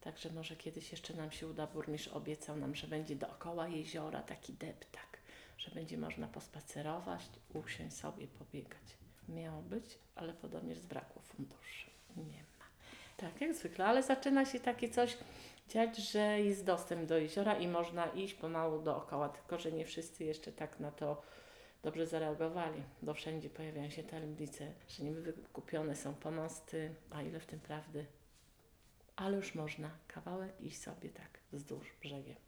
Także może kiedyś jeszcze nam się uda, burmistrz obiecał nam, że będzie dookoła jeziora taki deptak, że będzie można pospacerować, usiąść sobie, pobiegać. Miało być, ale podobnie zabrakło funduszy. Nie ma. Tak, jak zwykle, ale zaczyna się takie coś dziać, że jest dostęp do jeziora i można iść pomału dookoła, tylko że nie wszyscy jeszcze tak na to dobrze zareagowali, bo wszędzie pojawiają się tablice, że niby wykupione są pomosty, a ile w tym prawdy. Ale już można kawałek iść sobie tak wzdłuż brzegiem.